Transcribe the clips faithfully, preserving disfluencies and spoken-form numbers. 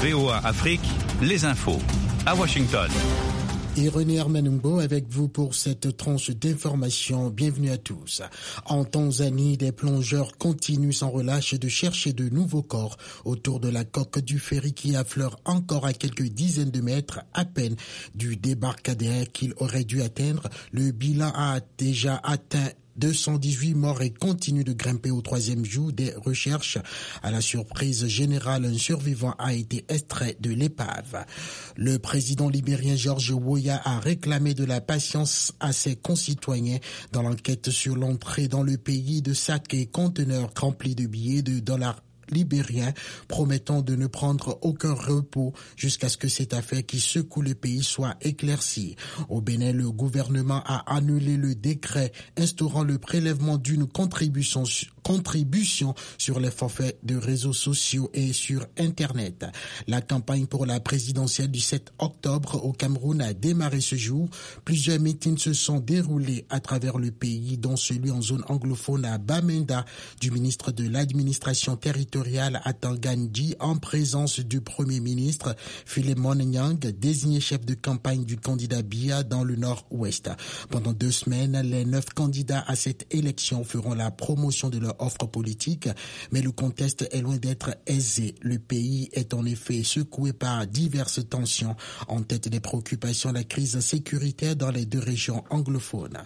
V O A Afrique, les infos. À Washington. Et René Armanumbo avec vous pour cette tranche d'informations. Bienvenue à tous. En Tanzanie, des plongeurs continuent sans relâche de chercher de nouveaux corps autour de la coque du ferry qui affleure encore à quelques dizaines de mètres à peine du débarcadère qu'il aurait dû atteindre. Le bilan a déjà atteint deux cent dix-huit morts et continue de grimper au troisième jour des recherches. À la surprise générale, un survivant a été extrait de l'épave. Le président libérien George Weah a réclamé de la patience à ses concitoyens dans l'enquête sur l'entrée dans le pays de sacs et conteneurs remplis de billets de dollars libérien, promettant de ne prendre aucun repos jusqu'à ce que cette affaire qui secoue le pays soit éclaircie. Au Bénin, le gouvernement a annulé le décret instaurant le prélèvement d'une contribution contribution sur les forfaits de réseaux sociaux et sur Internet. La campagne pour la présidentielle du sept octobre au Cameroun a démarré ce jour. Plusieurs meetings se sont déroulés à travers le pays, dont celui en zone anglophone à Bamenda du ministre de l'administration territoriale à Tangandji en présence du premier ministre Philemon Nyang, désigné chef de campagne du candidat Biya dans le nord-ouest. Pendant deux semaines, les neuf candidats à cette élection feront la promotion de leur offre politique, mais le contexte est loin d'être aisé. Le pays est en effet secoué par diverses tensions. En tête des préoccupations, la crise sécuritaire dans les deux régions anglophones.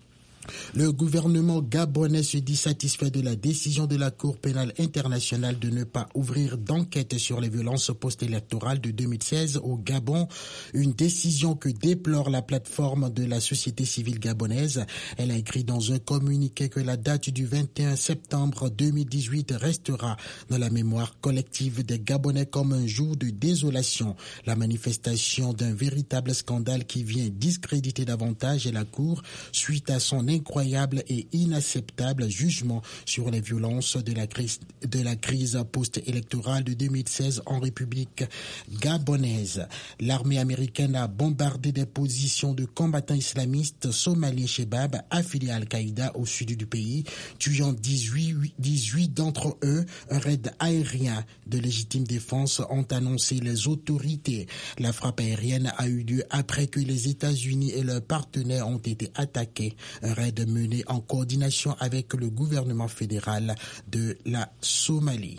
Le gouvernement gabonais se dit satisfait de la décision de la Cour pénale internationale de ne pas ouvrir d'enquête sur les violences post-électorales de deux mille seize au Gabon, une décision que déplore la plateforme de la société civile gabonaise. Elle a écrit dans un communiqué que la date du vingt et un septembre deux mille dix-huit restera dans la mémoire collective des Gabonais comme un jour de désolation, la manifestation d'un véritable scandale qui vient discréditer davantage la Cour suite à son incroyable et inacceptable jugement sur les violences de la crise, de la crise post-électorale de deux mille seize en République gabonaise. L'armée américaine a bombardé des positions de combattants islamistes somaliens Shebab affiliés à Al-Qaïda au sud du pays, tuant dix-huit, dix-huit d'entre eux. Un raid aérien de légitime défense ont annoncé les autorités. La frappe aérienne a eu lieu après que les États-Unis et leurs partenaires ont été attaqués. Un raid mené en coordination avec le gouvernement fédéral de la Somalie.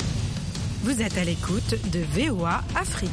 Vous êtes à l'écoute de V O A Afrique.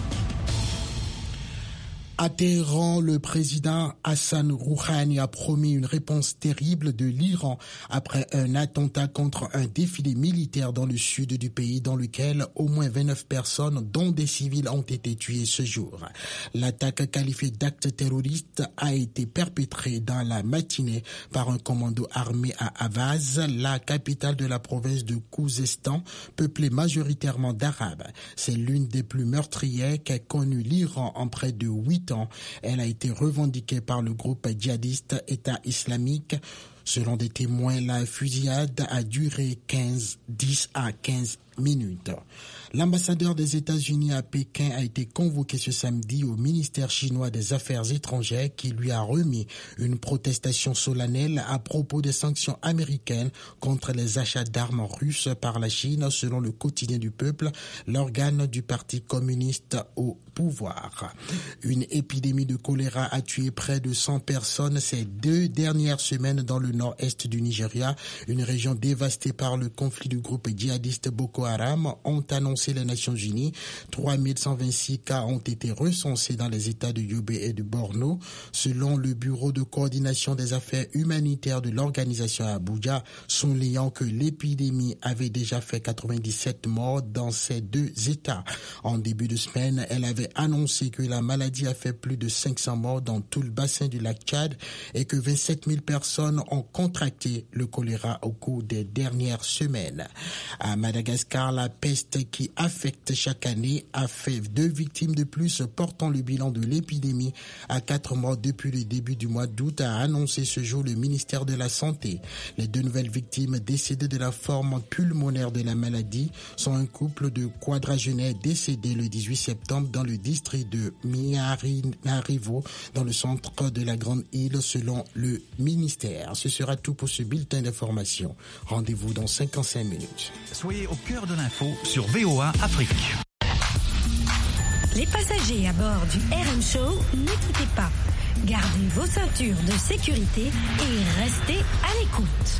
À Téhéran, le président Hassan Rouhani a promis une réponse terrible de l'Iran après un attentat contre un défilé militaire dans le sud du pays dans lequel au moins vingt-neuf personnes, dont des civils, ont été tuées ce jour. L'attaque qualifiée d'acte terroriste a été perpétrée dans la matinée par un commando armé à Avaz, la capitale de la province de Khouzestan, peuplée majoritairement d'Arabes. C'est l'une des plus meurtrières qu'a connue l'Iran en près de huit ans. Elle a été revendiquée par le groupe djihadiste État islamique. Selon des témoins, la fusillade a duré quinze, dix à quinze minutes. L'ambassadeur des États-Unis à Pékin a été convoqué ce samedi au ministère chinois des Affaires étrangères qui lui a remis une protestation solennelle à propos des sanctions américaines contre les achats d'armes russes par la Chine, selon le quotidien du peuple, l'organe du Parti communiste au pouvoir. Une épidémie de choléra a tué près de cent personnes ces deux dernières semaines dans le nord-est du Nigeria, une région dévastée par le conflit du groupe djihadiste Boko Haram, ont annoncé les Nations Unies. trois mille cent vingt-six cas ont été recensés dans les États de Yobe et de Borno. Selon le Bureau de coordination des affaires humanitaires de l'organisation à Abuja, soulignant que l'épidémie avait déjà fait quatre-vingt-dix-sept morts dans ces deux États. En début de semaine, elle avait annoncé que la maladie a fait plus de cinq cents morts dans tout le bassin du lac Tchad et que vingt-sept mille personnes ont contracté le choléra au cours des dernières semaines. À Madagascar, la peste qui affecte chaque année a fait deux victimes de plus, portant le bilan de l'épidémie à quatre morts depuis le début du mois d'août, a annoncé ce jour le ministère de la Santé. Les deux nouvelles victimes décédées de la forme pulmonaire de la maladie sont un couple de quadragénaires décédés le dix-huit septembre dans le district de Miarinarivo, dans le centre de la Grande Île, selon le ministère. Ce sera tout pour ce bulletin d'information. Rendez-vous dans cinquante-cinq minutes. Soyez au cœur de l'info sur V O A Afrique. Les passagers à bord du R M Show, ne quittez pas. Gardez vos ceintures de sécurité et restez à l'écoute.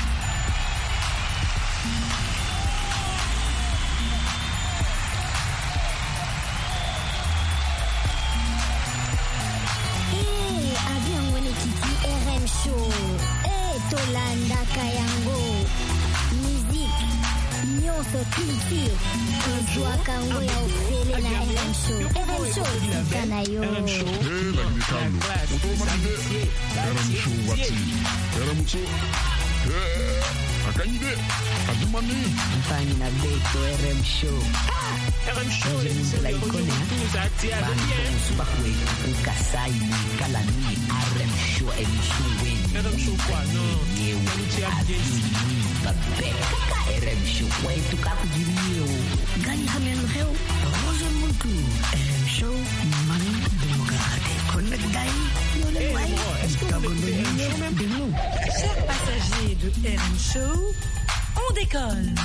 Eh, avion Wenekiti R M Show. Eh, Tolanda Kayango. Musique, nyonso culture. Ozwa kango ya ofele na R M Show. R M Show, tikana yo. R M Show. Eh, la Gimikalo. Otomanide. R M Show wati. R M Show. Eh, akanyide. Adumani. Mfani na beto R M Show. R M Show. Nje mungu la ikone ha. Banko subakwe. Ukasai ni kalani. R M Show. Emission weni. R M Show kwa no. Yewe. Aduni. Babek. R M Show. Kwa etu kakujiriyo. Gani hamenu heo. Rozo mungu. R M Show. Mani demokrate. Connect dai. Hey, est-ce que vous êtes R M Show même? Chers passagers de R M Show, on décolle.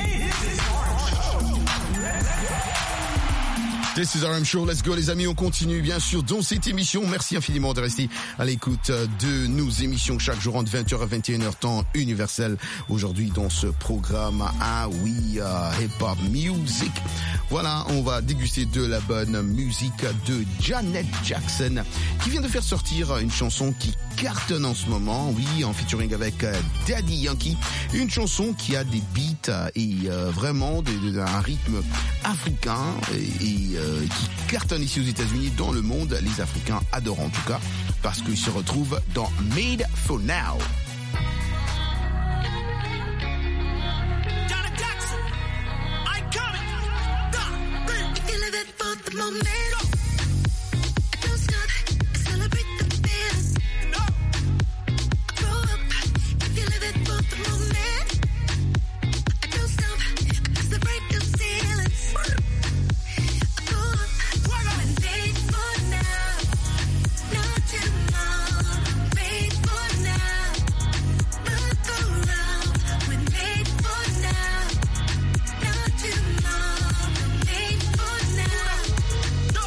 This is R M Show, let's go les amis, on continue bien sûr dans cette émission. Merci infiniment de rester à l'écoute de nos émissions chaque jour entre vingt heures et vingt et une heures temps universel. Aujourd'hui dans ce programme, ah oui, uh, hip-hop music. Voilà, on va déguster de la bonne musique de Janet Jackson qui vient de faire sortir une chanson qui cartonne en ce moment, oui, en featuring avec uh, Daddy Yankee. Une chanson qui a des beats et uh, vraiment des, des, un rythme africain et, et uh, qui cartonne ici aux États-Unis, dans le monde. Les Africains adorent en tout cas parce qu'ils se retrouvent dans Made for Now. Janet Jackson, I coming. If you live it for the moment, don't stop, celebrate the feels. No, grow up. If you live it for the moment, don't stop, celebrate the feelings. No.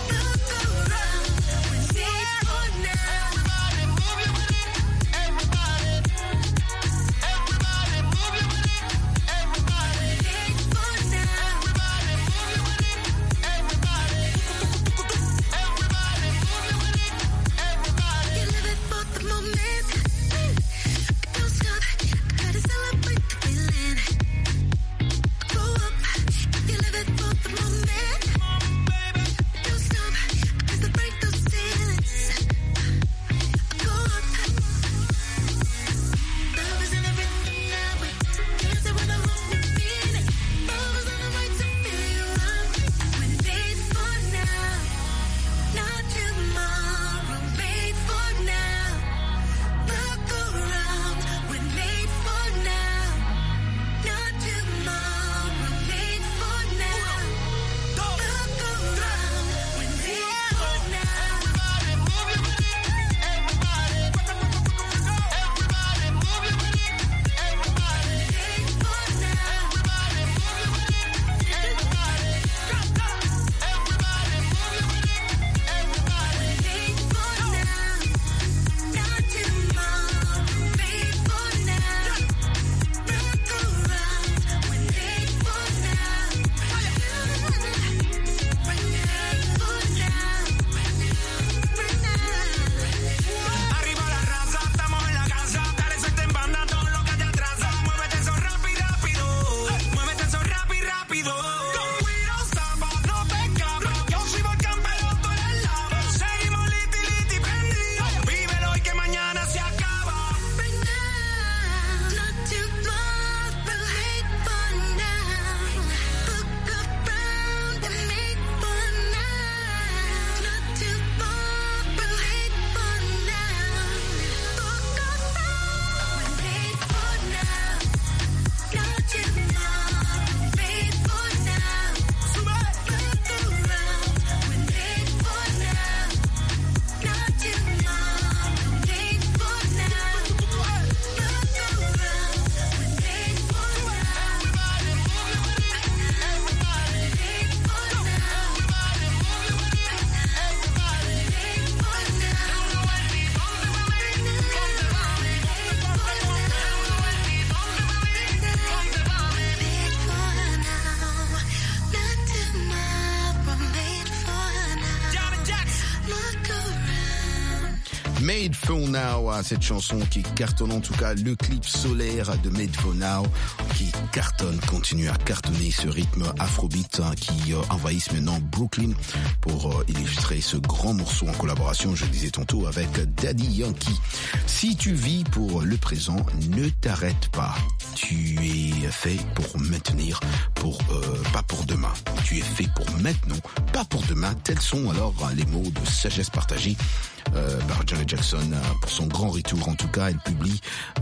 Made for Now, cette chanson qui cartonne, en tout cas le clip solaire de Made for Now qui cartonne, continue à cartonner ce rythme afrobeat hein, qui euh, envahisse maintenant Brooklyn pour euh, illustrer ce grand morceau en collaboration, je disais tantôt, avec Daddy Yankee. Si tu vis pour le présent, ne t'arrête pas. Tu es fait pour maintenir, pour euh, pas pour demain. Tu es fait pour maintenant, pas pour demain. Tels sont alors les mots de sagesse partagée Euh, par Janet Jackson euh, pour son grand retour. En tout cas, elle publie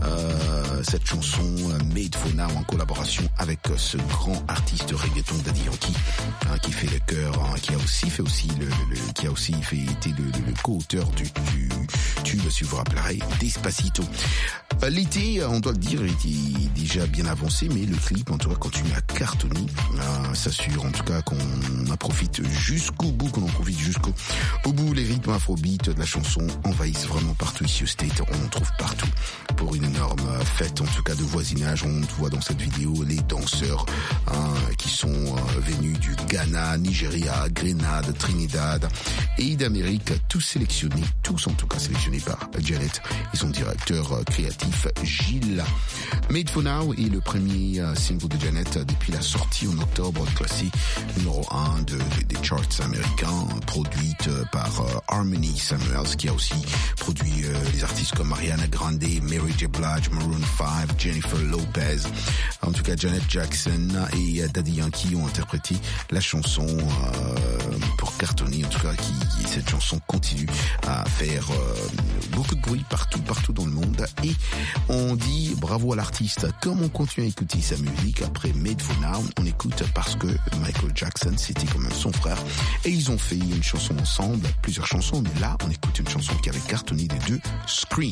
euh, cette chanson euh, Made for Now en collaboration avec euh, ce grand artiste reggaeton Daddy Yankee hein, qui fait le cœur, hein, qui a aussi fait aussi le, le, le qui a aussi fait été le, le, le co-auteur du, du tube, si vous vous rappellerez, Despacito. Euh, l'été, on doit le dire, était déjà bien avancé, mais le clip en tout cas continue à cartonner. Euh, s'assure en tout cas qu'on en profite jusqu'au bout, qu'on en profite jusqu'au au bout. Les rythmes afrobeat de la chanson envahissent vraiment partout ici au State, on en trouve partout pour une énorme fête en tout cas de voisinage. On voit dans cette vidéo les danseurs hein, qui sont euh, venus du Ghana, Nigeria, Grenade, Trinidad et d'Amérique, tous sélectionnés, tous en tout cas sélectionnés par Janet et son directeur euh, créatif Gilles. Made for Now est le premier euh, single de Janet depuis la sortie en octobre, classé numéro un de, de, des charts américains, produite euh, par euh, Harmony Samuels, qui a aussi produit euh, des artistes comme Ariana Grande, Mary J. Blige, Maroon cinq, Jennifer Lopez. En tout cas, Janet Jackson et euh, Daddy Yankee ont interprété la chanson euh, pour cartonner. En tout cas, qui, qui, cette chanson continue à faire euh, beaucoup de bruit partout, partout dans le monde. Et on dit bravo à l'artiste. Comme on continue à écouter sa musique après Made for Now, on écoute parce que Michael Jackson, c'était quand même son frère. Et ils ont fait une chanson ensemble, plusieurs chansons, mais là, on écoute une chanson qui avait cartonné des deux, Scream.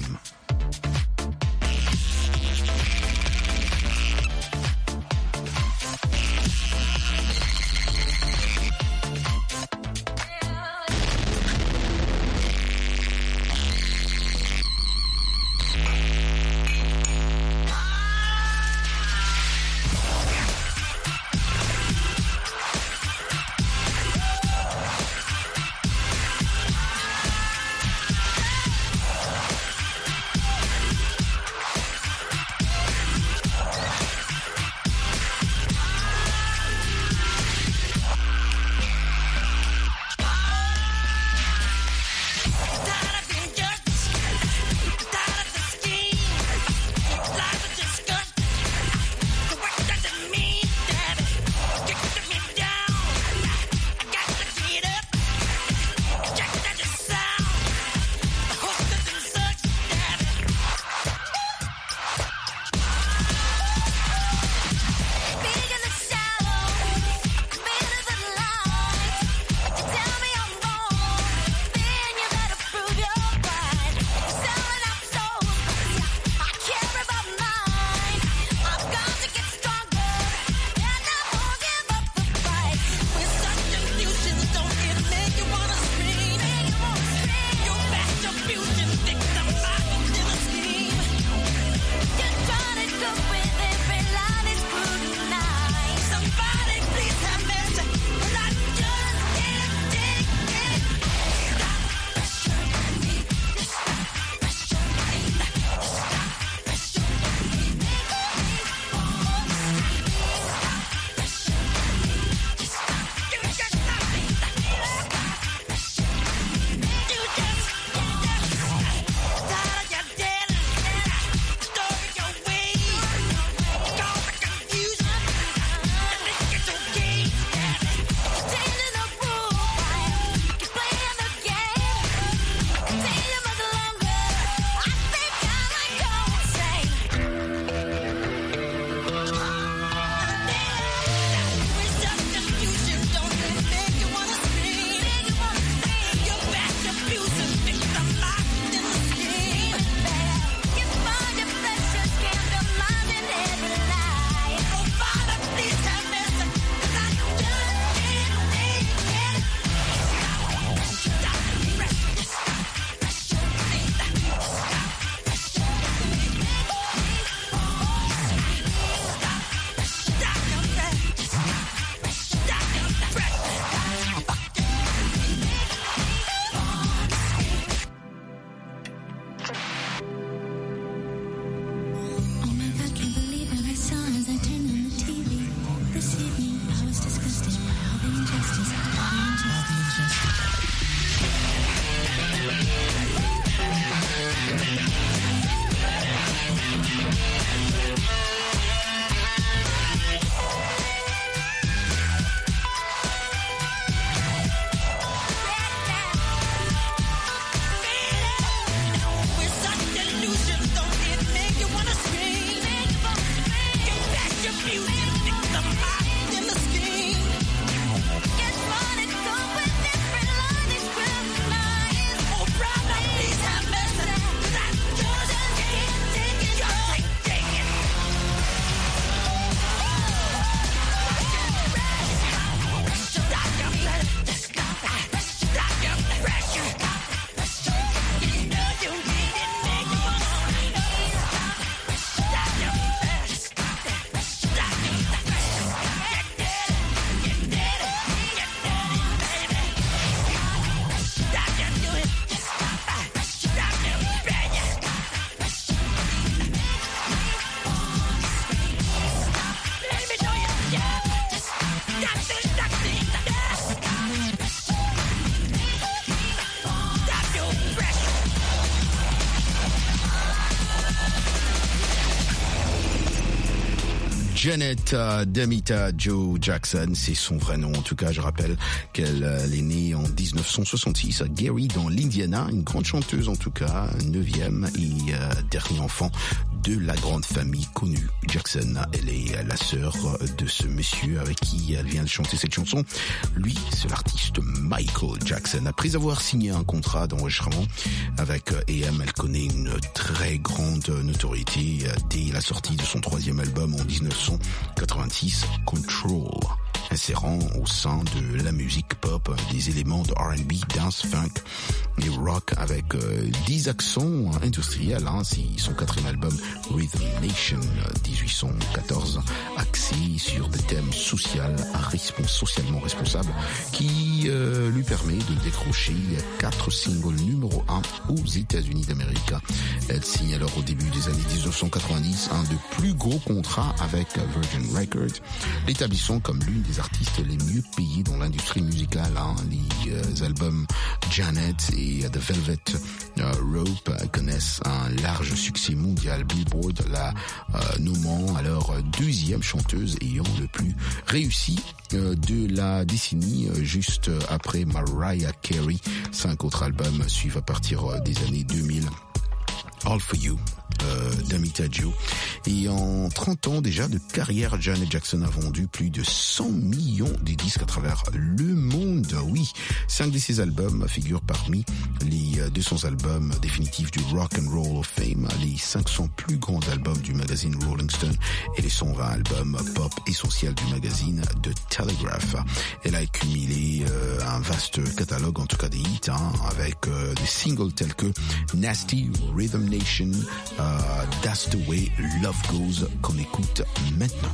Janet uh, Damita Jo Jackson, c'est son vrai nom. En tout cas, je rappelle qu'elle euh, est née en dix-neuf cent soixante-six à Gary dans l'Indiana, une grande chanteuse en tout cas, neuvième et euh, dernier enfant de la grande famille connue Jackson. Elle est la sœur de ce monsieur avec qui elle vient de chanter cette chanson. Lui, c'est l'artiste Michael Jackson. Après avoir signé un contrat d'enregistrement avec A M, elle connaît une très grande notoriété dès la sortie de son troisième album en dix-neuf cent quatre-vingt-six, Control, insérant au sein de la musique pop des éléments de R and B, dance, funk et rock avec euh, dix accents industriels. Hein, c'est son quatrième album Rhythm Nation dix-huit cent quatorze, axé sur des thèmes sociaux, respons- socialement responsables, qui euh, lui permet de décrocher quatre singles numéro un aux États-Unis d'Amérique. Elle signe alors au début des années dix-neuf cent quatre-vingt-dix un des plus gros contrats avec Virgin Records, l'établissant comme l'une des artistes les mieux payés dans l'industrie musicale. Hein. Les euh, albums Janet et The Velvet euh, Rope euh, connaissent un large succès mondial. Billboard la euh, nommant alors deuxième chanteuse ayant le plus réussi euh, de la décennie, euh, juste après Mariah Carey. Cinq autres albums suivent à partir euh, des années deux mille. All For You, euh, Damita Jo. Et en trente ans déjà de carrière, Janet Jackson a vendu plus de cent millions de disques à travers le monde. Oui, cinq de ses albums figurent parmi les deux cents albums définitifs du Rock and Roll of Fame, les cinq cents plus grands albums du magazine Rolling Stone et les cent vingt albums pop essentiels du magazine The Telegraph. Elle a accumulé euh, un vaste catalogue, en tout cas des hits, hein, avec euh, des singles tels que Nasty, Rhythm Nation, uh, That's the Way Love Goes, qu'on écoute maintenant.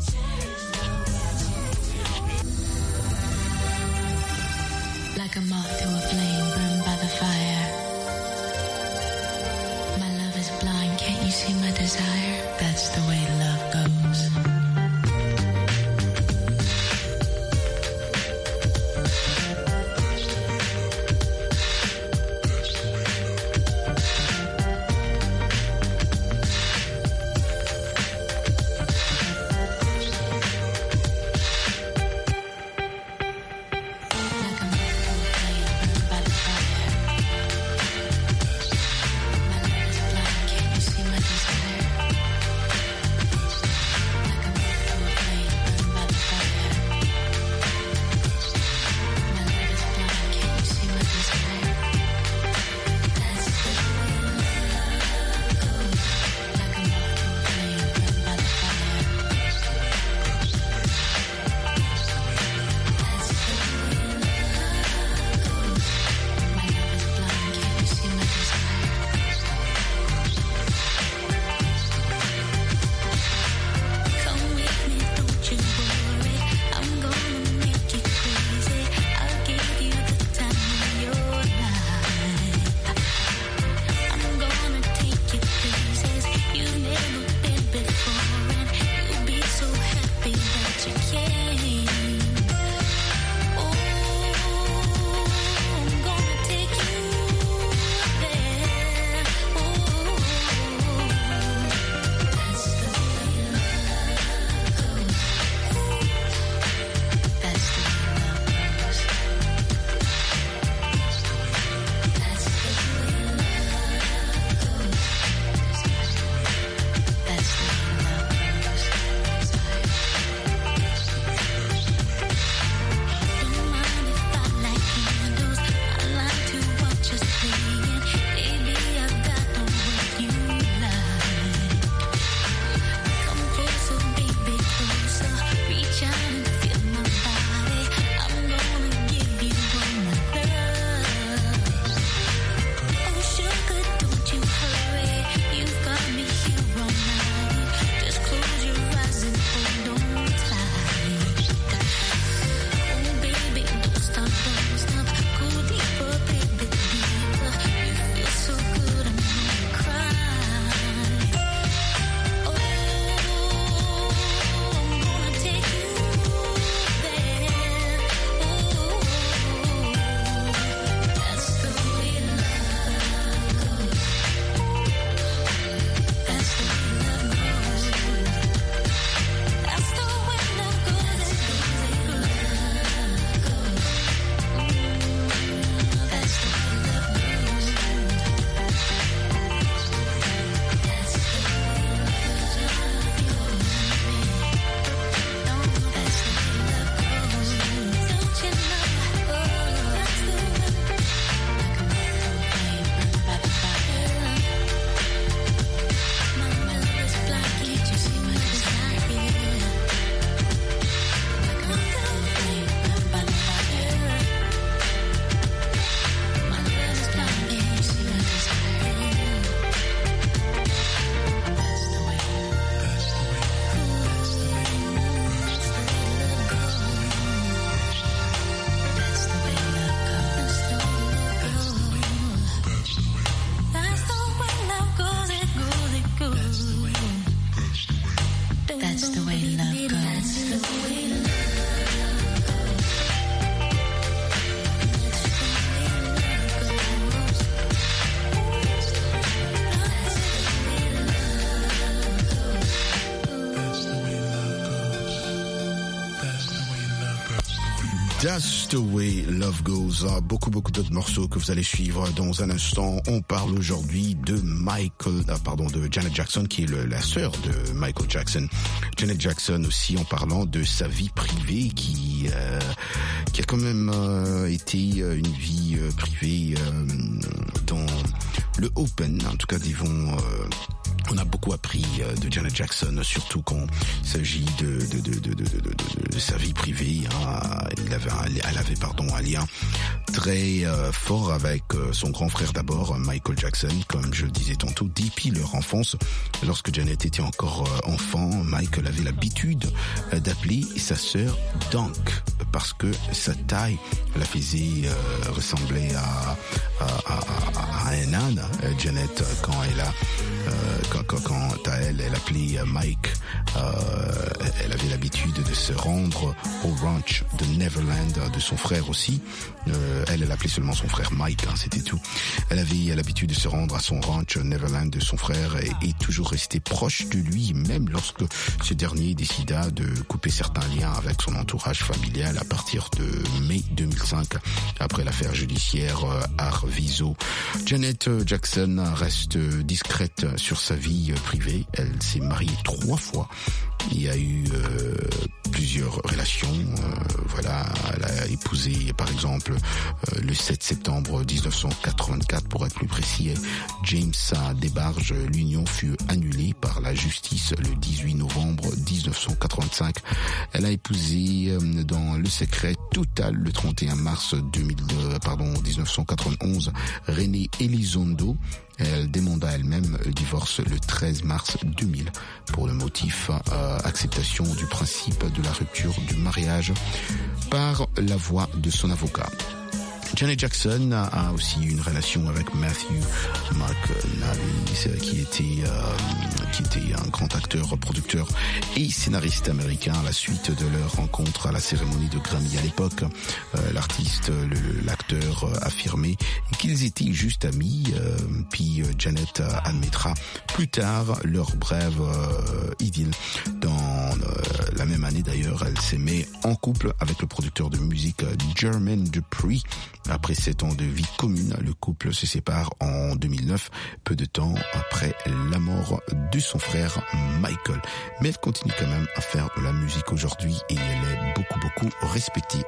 Like a moth to a flame burned by the fire. My love is blind, can't you see my desire? That's the way love goes. Like a That's the way love goes. Beaucoup, beaucoup d'autres morceaux que vous allez suivre dans un instant. On parle aujourd'hui de Michael, ah, pardon, de Janet Jackson, qui est le, la sœur de Michael Jackson. Janet Jackson aussi, en parlant de sa vie privée, qui, euh, qui a quand même euh, été une vie euh, privée euh, dans le open, en tout cas, disons. Euh, On a beaucoup appris de Janet Jackson, surtout quand il s'agit de, de, de, de, de, de, de sa vie privée. Hein. Elle avait, un, elle avait pardon, un lien très euh, fort avec euh, son grand frère d'abord, Michael Jackson, comme je le disais tantôt, depuis leur enfance. Lorsque Janet était encore euh, enfant, Michael avait l'habitude euh, d'appeler sa sœur Dunk, parce que sa taille la faisait euh, ressembler à, à, à, à un âne. Janet, quand elle a euh, Quand, quand, quand à elle, elle appelait Mike, euh, elle avait l'habitude de se rendre au ranch de Neverland de son frère aussi. Euh, elle, elle appelait seulement son frère Mike, hein, c'était tout. Elle avait l'habitude de se rendre à son ranch Neverland de son frère et, et toujours rester proche de lui, même lorsque ce dernier décida de couper certains liens avec son entourage familial à partir de mai deux mille cinq, après l'affaire judiciaire euh, Arvizo. Janet Jackson reste discrète sur sa vie privée. Elle s'est mariée trois fois. Il y a eu euh, plusieurs relations. Euh, voilà, elle a épousé, par exemple, euh, le sept septembre dix-neuf cent quatre-vingt-quatre, pour être plus précis, James Debarge. L'union fut annulée par la justice le dix-huit novembre dix-neuf cent quatre-vingt-cinq. Elle a épousé euh, dans le secret total le trente et un mars deux mille deux, pardon, dix-neuf cent quatre-vingt-onze, René Elizondo. Elle demanda elle-même le divorce le treize mars deux mille pour le motif euh, acceptation du principe de la rupture du mariage par la voix de son avocat. Janet Jackson a aussi une relation avec Matthew McNally, qui était euh, qui était un grand acteur, producteur et scénariste américain. À la suite de leur rencontre à la cérémonie de Grammy à l'époque, euh, l'artiste, le, l'acteur euh, affirmait qu'ils étaient juste amis. Euh, puis euh, Janet euh, admettra plus tard leur brève euh, idylle. Dans euh, la même année d'ailleurs, elle s'est mise en couple avec le producteur de musique euh, Jermaine Dupri. Après sept ans de vie commune, le couple se sépare en deux mille neuf, peu de temps après la mort de son frère Michael. Mais elle continue quand même à faire de la musique aujourd'hui et elle est beaucoup, beaucoup respectée.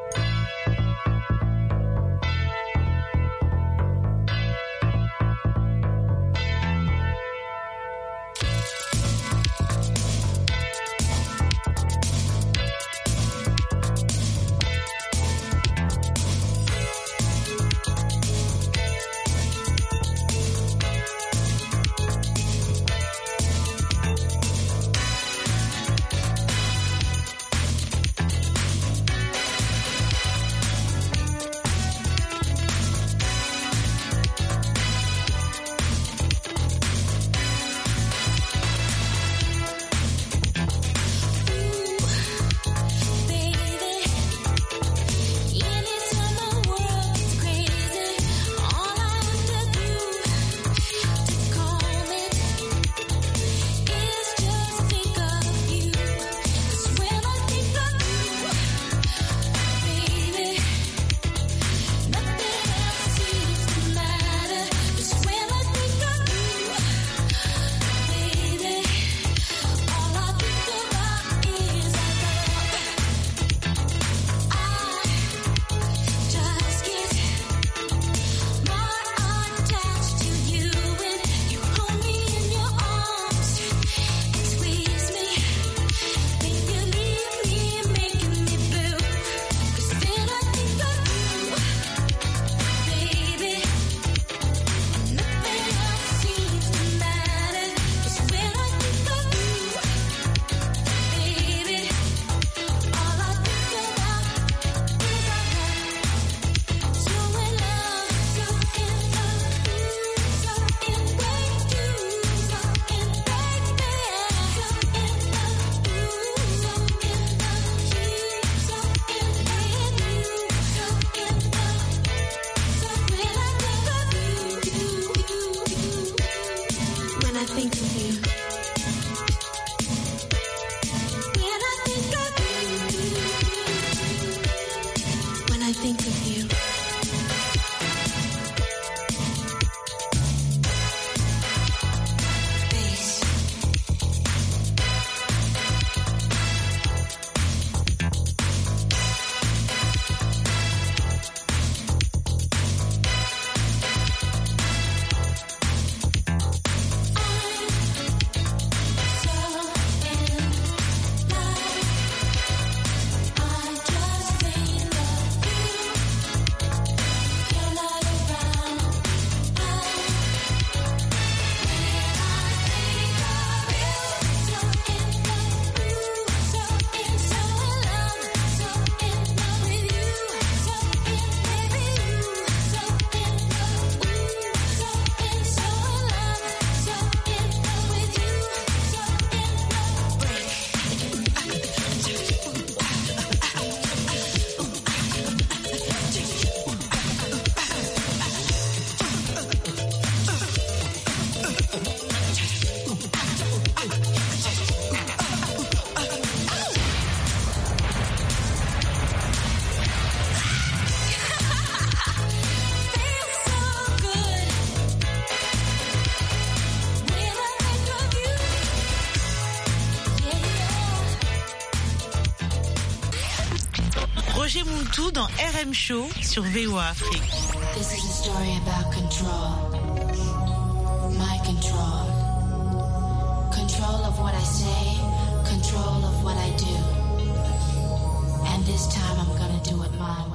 tout dans R M Show sur V O A Afrique. This is a story about control. My control. Control of what I say, control of what I do. And this time I'm gonna do it my way.